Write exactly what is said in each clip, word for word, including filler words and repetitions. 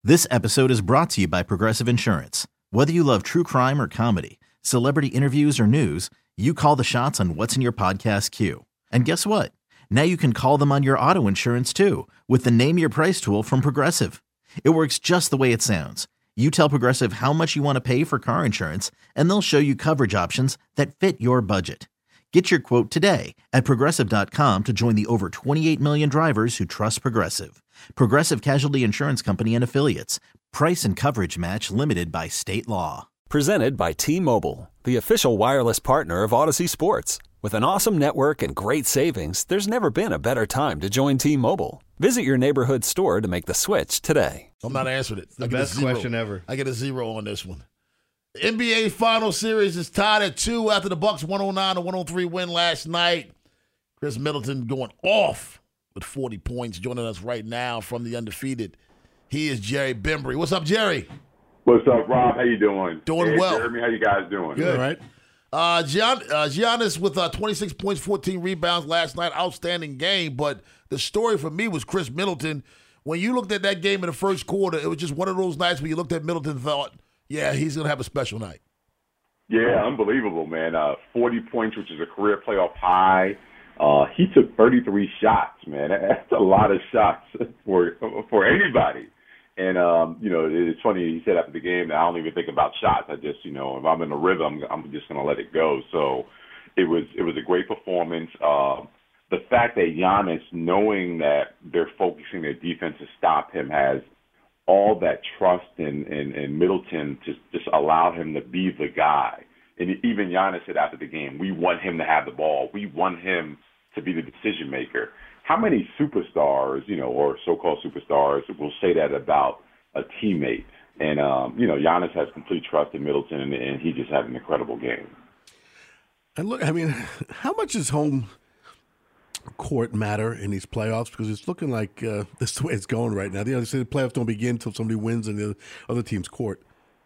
This episode is brought to you by Progressive Insurance. Whether you love true crime or comedy, celebrity interviews or news, you call the shots on what's in your podcast queue. And guess what? Now you can call them on your auto insurance too with the Name Your Price tool from Progressive. It works just the way it sounds. You tell Progressive how much you want to pay for car insurance, and they'll show you coverage options that fit your budget. Get your quote today at Progressive dot com to join the over twenty-eight million drivers who trust Progressive. Progressive Casualty Insurance Company and Affiliates. Price and coverage match limited by state law. Presented by T-Mobile, the official wireless partner of Odyssey Sports. With an awesome network and great savings, there's never been a better time to join T-Mobile. Visit your neighborhood store to make the switch today. I'm not answering it. The best question ever. I get a zero on this one. The N B A Final Series is tied at two after the Bucks' one oh nine to one oh three win last night. Chris Middleton going off with forty points. Joining us right now from the undefeated, he is Jerry Bembry. What's up, Jerry? What's up, Rob? How you doing? Doing hey, well. Jeremy, how you guys doing? Good, right? Uh, Gian, uh, Giannis with uh, twenty-six points, fourteen rebounds last night. Outstanding game. But the story for me was Chris Middleton. When you looked at that game in the first quarter, it was just one of those nights where you looked at Middleton and thought, yeah, he's going to have a special night. Yeah, unbelievable, man. Uh, forty points, which is a career playoff high. Uh, he took thirty-three shots, man. That's a lot of shots for for anybody. And, um, you know, it's funny, he said after the game that I don't even think about shots. I just, you know, if I'm in a rhythm, I'm just going to let it go. So it was it was a great performance. Uh, the fact that Giannis, knowing that they're focusing their defense to stop him, has all that trust in, in, in Middleton to just allow him to be the guy. And even Giannis said after the game, we want him to have the ball. We want him to be the decision maker. How many superstars, you know, or so-called superstars will say that about a teammate? And, um, you know, Giannis has complete trust in Middleton, and, and he just had an incredible game. And look, I mean, how much does home court matter in these playoffs? Because it's looking like uh, this is the way it's going right now. You know, they say the playoffs don't begin until somebody wins in the other team's court.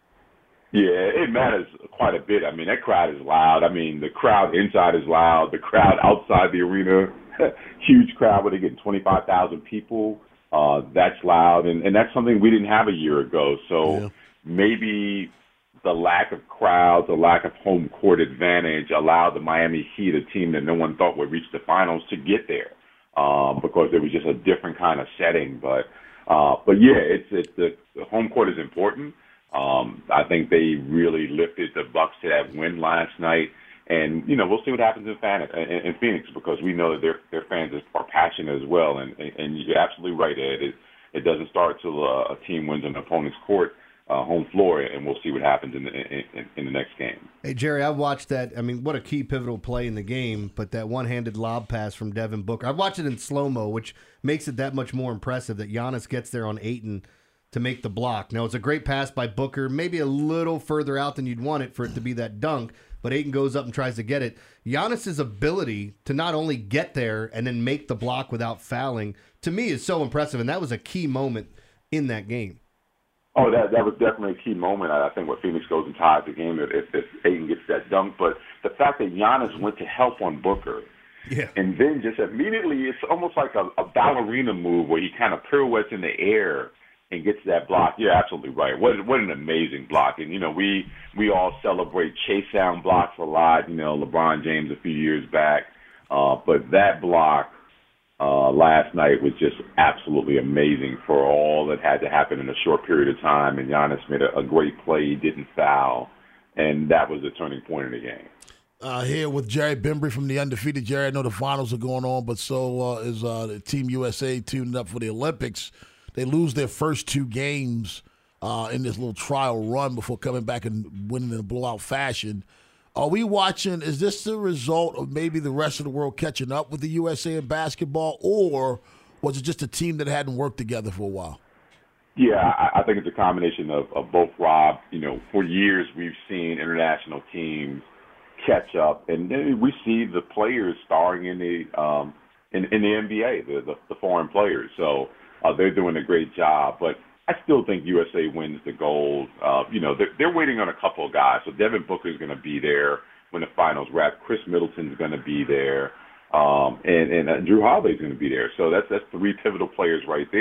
Yeah, it matters quite a bit. I mean, that crowd is loud. I mean, the crowd inside is loud. The crowd outside the arena, huge crowd where they're getting twenty-five thousand people. Uh, that's loud, and, and that's something we didn't have a year ago. So yeah. Maybe the lack of crowds, the lack of home court advantage allowed the Miami Heat, a team that no one thought would reach the finals, to get there um, because it was just a different kind of setting. But, uh, but yeah, it's, it's the, the home court is important. Um, I think they really lifted the Bucks to that win last night, and you know we'll see what happens in, Fan- in, in Phoenix because we know that their their fans are passionate as well. And, and you're absolutely right, Ed. It, it doesn't start till uh, a team wins an opponent's court, uh, home floor, and we'll see what happens in the in, in the next game. Hey Jerry, I watched that. I mean, what a key pivotal play in the game, but that one-handed lob pass from Devin Booker. I watched it in slow mo, which makes it that much more impressive that Giannis gets there on Ayton to make the block. Now, it's a great pass by Booker, maybe a little further out than you'd want it for it to be that dunk, but Ayton goes up and tries to get it. Giannis's ability to not only get there and then make the block without fouling, to me, is so impressive, and that was a key moment in that game. Oh, that that was definitely a key moment. I think where Phoenix goes and ties the game if, if Ayton gets that dunk. But the fact that Giannis went to help on Booker, yeah, and then just immediately, it's almost like a, a ballerina move where he kind of pirouettes in the air and gets that block. You're absolutely right. What what an amazing block. And, you know, we we all celebrate chase down blocks a lot, you know, LeBron James a few years back. Uh, but that block uh, last night was just absolutely amazing for all that had to happen in a short period of time. And Giannis made a, a great play. He didn't foul. And that was the turning point in the game. Uh, here with Jerry Bembry from the undefeated. Jerry, I know the finals are going on, but so uh, is uh, the Team U S A tuned up for the Olympics. They lose their first two games uh, in this little trial run before coming back and winning in a blowout fashion. Are we watching, is this the result of maybe the rest of the world catching up with the U S A in basketball, or was it just a team that hadn't worked together for a while? Yeah, I, I think it's a combination of, of both, Rob. You know, for years we've seen international teams catch up, and then we see the players starring in the um, in, in the N B A, the, the, the foreign players. So uh, they're doing a great job. But I still think U S A wins the gold. Uh, you know, they're, they're waiting on a couple of guys. So Devin Booker is going to be there when the finals wrap. Chris Middleton's going to be there. Um, and and uh, Drew Holiday's going to be there. So that's that's three pivotal players right there.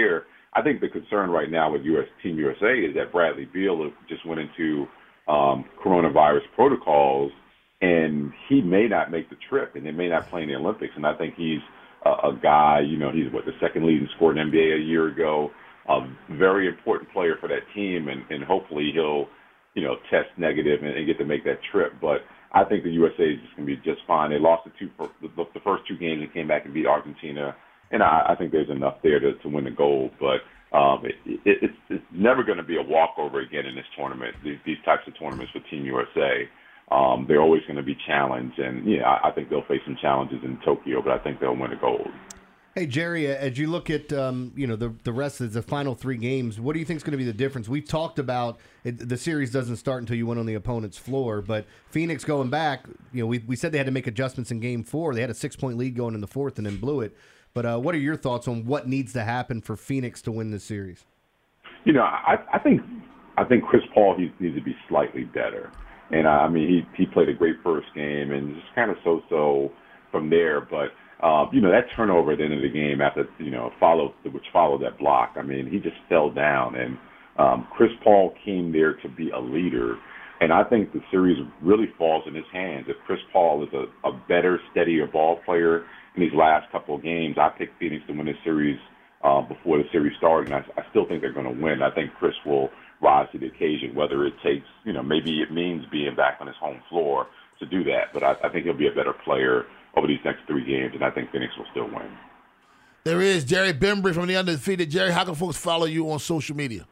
I think the concern right now with U S Team U S A is that Bradley Beal just went into um, coronavirus protocols, and he may not make the trip, and they may not play in the Olympics. And I think he's a, a guy, you know, he's what the second leading scorer in the N B A a year ago, a very important player for that team, and, and hopefully he'll, you know, test negative and, and get to make that trip. But I think the U S A is just going to be just fine. They lost the two the, the first two games and came back and beat Argentina, and I, I think there's enough there to, to win the gold. But um, it, it, it's, it's never going to be a walkover again in this tournament. These, these types of tournaments for Team U S A, um, they're always going to be challenged, and yeah, I, I think they'll face some challenges in Tokyo, but I think they'll win the gold. Hey, Jerry, as you look at um, you know the the rest of the final three games, what do you think is going to be the difference? We've talked about it, the series doesn't start until you went on the opponent's floor, but Phoenix going back, you know, we we said they had to make adjustments in Game Four. They had a six point lead going in the fourth and then blew it. But uh, what are your thoughts on what needs to happen for Phoenix to win this series? You know, I, I think I think Chris Paul he needs to be slightly better, and I mean he he played a great first game and just kind of so so from there, but. Uh, you know, that turnover at the end of the game after, you know, followed, which followed that block, I mean, he just fell down. And um, Chris Paul came there to be a leader. And I think the series really falls in his hands. If Chris Paul is a, a better, steadier ball player in these last couple of games, I picked Phoenix to win this series uh, before the series started. And I, I still think they're going to win. I think Chris will rise to the occasion, whether it takes, you know, maybe it means being back on his home floor to do that. But I, I think he'll be a better player over these next three games, and I think Phoenix will still win. There is Jerry Bembry from the Undefeated. Jerry, how can folks follow you on social media?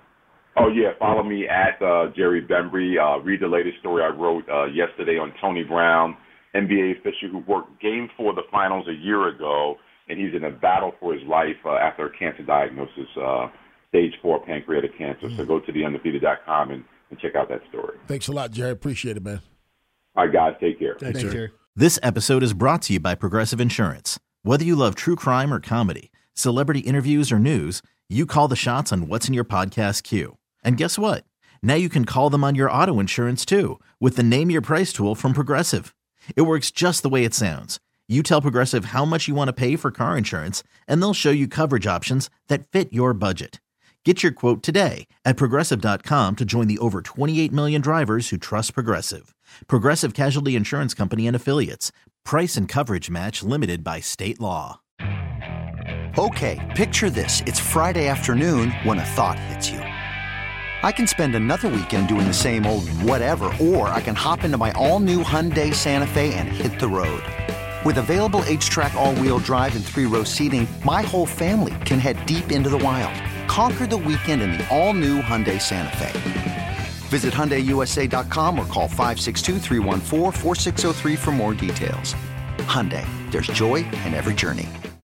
Oh, yeah, follow me at uh, Jerry Bembry. Uh, read the latest story I wrote uh, yesterday on Tony Brown, N B A official who worked Game four of the finals a year ago, and he's in a battle for his life uh, after a cancer diagnosis, uh, stage four pancreatic cancer. Mm-hmm. So go to the undefeated dot com and, and check out that story. Thanks a lot, Jerry. Appreciate it, man. All right, guys, take care. Thanks, Thanks Jerry. Jerry. This episode is brought to you by Progressive Insurance. Whether you love true crime or comedy, celebrity interviews or news, you call the shots on what's in your podcast queue. And guess what? Now you can call them on your auto insurance too with the Name Your Price tool from Progressive. It works just the way it sounds. You tell Progressive how much you want to pay for car insurance, and they'll show you coverage options that fit your budget. Get your quote today at Progressive dot com to join the over twenty-eight million drivers who trust Progressive. Progressive Casualty Insurance Company and Affiliates. Price and coverage match limited by state law. Okay, picture this. It's Friday afternoon when a thought hits you. I can spend another weekend doing the same old whatever, or I can hop into my all-new Hyundai Santa Fe and hit the road. With available H-Track all-wheel drive and three-row seating, my whole family can head deep into the wild. Conquer the weekend in the all-new Hyundai Santa Fe. Visit Hyundai U S A dot com or call five six two, three one four, four six zero three for more details. Hyundai, there's joy in every journey.